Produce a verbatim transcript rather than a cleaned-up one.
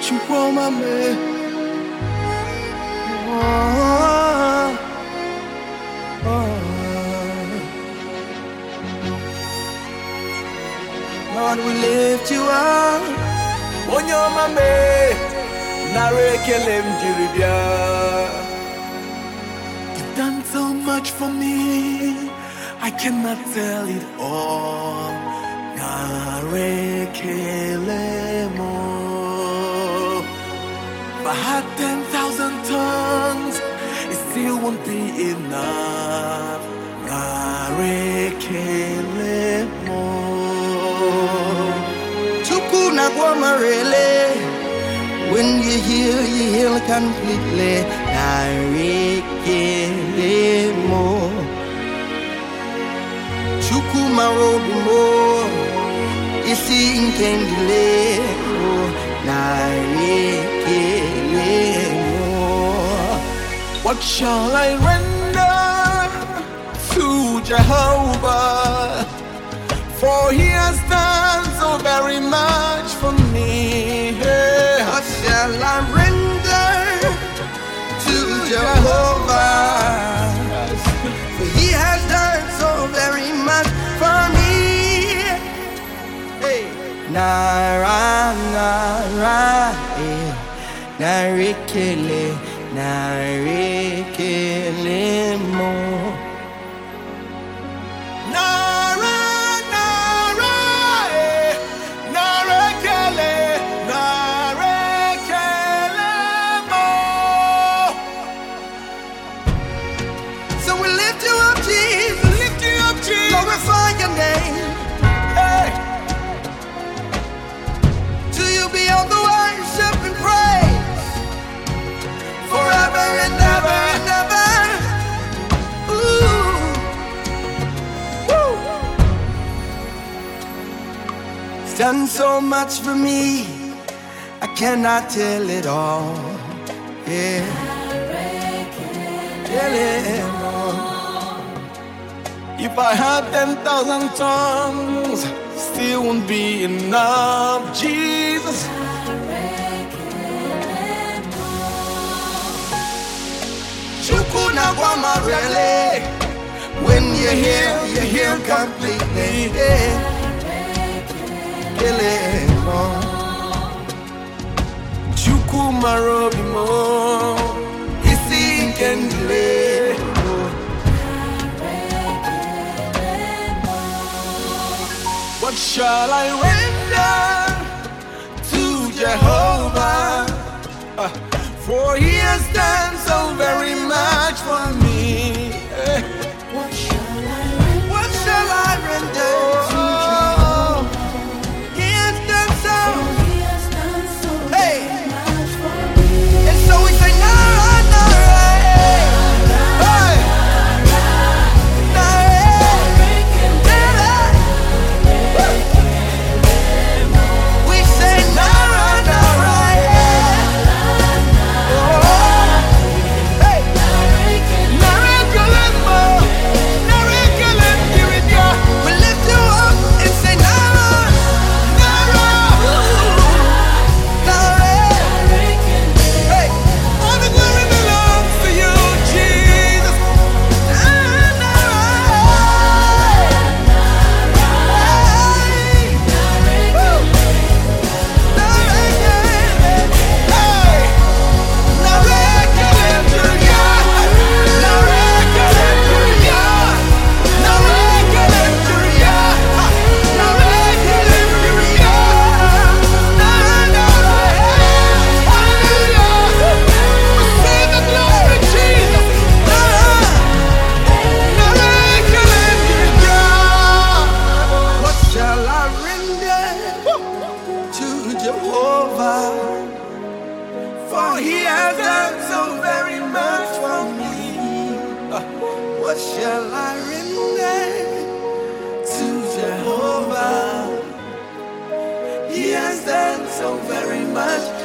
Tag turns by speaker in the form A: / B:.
A: Chukwuma me. Oh, oh. Lord, we lift you up. Onyoma me. Narekele mjiribia. You've done so much for me, I cannot tell it all. Narekele mo. If I had ten thousand tongues, it still won't be enough. Narekele mo. Chukuna guamarele. When you heal, you heal completely. Narekele mo. Chukuma robi mo. Isi inkendile mo. Narekele mo. What shall I render to Jehovah? For he has done so very much for me. What shall I render to Jehovah? For he has done so very much for me. Hey. Nara, nara, eh. Narekele, narekele mo. Glorify your name. Hey. To you be all the worship and praise, forever and ever and ever. Ooh. Woo. It's done so much for me, I cannot tell it all. Yeah. Tell it all. If I had ten thousand tongues, still won't be enough, Jesus. Chukuna guamarele. When you hear, you hear completely. Chukuma robi mo. Isi inkendile. What shall I render to Jehovah? Uh, for he has done so very much for me. Uh, what shall I render? What shall I render to Jehovah? He has done so. He has done so hey. very much for me. And so we say, Nara, Nara, hey. Hey. For he has done so very much for me. What shall I render to Jehovah? He has done so very much.